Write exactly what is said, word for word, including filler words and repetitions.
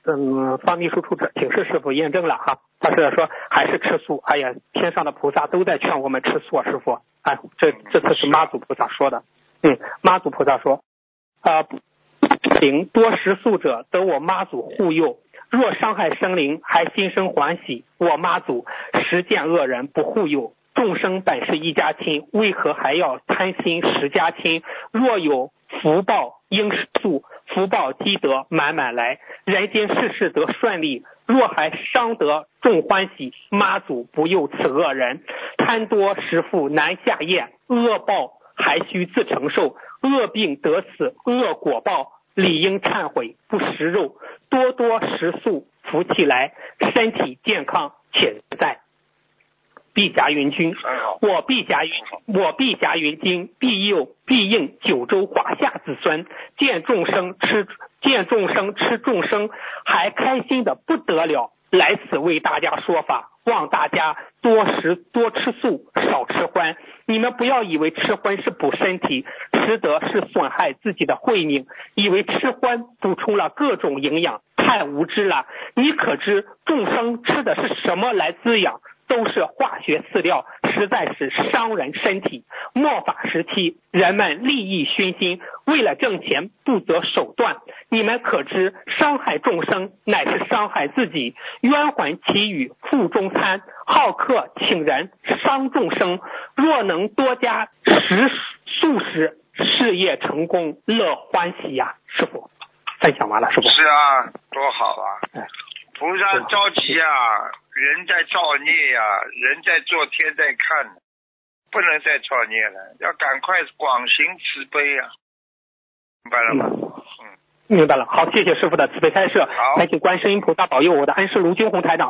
嗯，方秘书处请示师傅验证了哈，他是说还是吃素。哎呀，天上的菩萨都在劝我们吃素啊，师傅。哎，这这次是妈祖菩萨说的。嗯，妈祖菩萨说，呃，灵多食素者得我妈祖护佑，若伤害生灵还心生欢喜，我妈祖实见恶人不护佑。众生本是一家亲，为何还要贪心十家亲？若有福报应食素，福报积德满满来，人间事事得顺利。若还伤得众欢喜，妈祖不佑此恶人。贪多食富难下咽，恶报还需自承受。恶病得死恶果报，理应忏悔不食肉，多多食素福气来，身体健康且自在。碧霞云君，我碧霞云，我碧霞云经庇佑庇应九州华夏子孙，见众生吃见众生吃众生，还开心的不得了。来此为大家说法，望大家多食多吃素，少吃荤。你们不要以为吃荤是补身体，吃得是损害自己的慧命，以为吃荤补充了各种营养，太无知了。你可知众生吃的是什么来滋养？都是化学饲料，实在是伤人身体。末法时期，人们利益熏心，为了挣钱不择手段。你们可知伤害众生乃是伤害自己？冤魂祈雨腹中餐，好客请人伤众生。若能多加食素食，事业成功乐欢喜呀、啊！师父分享完了，师父。 是啊，多好啊！哎、菩萨着急啊！人在造孽呀、啊，人在做天在看，不能再造孽了，要赶快广行慈悲啊，明白了吗？嗯， 明白了。好，谢谢师父的慈悲开示。 好， 来请观世音菩萨保佑我的恩师卢军宏台长。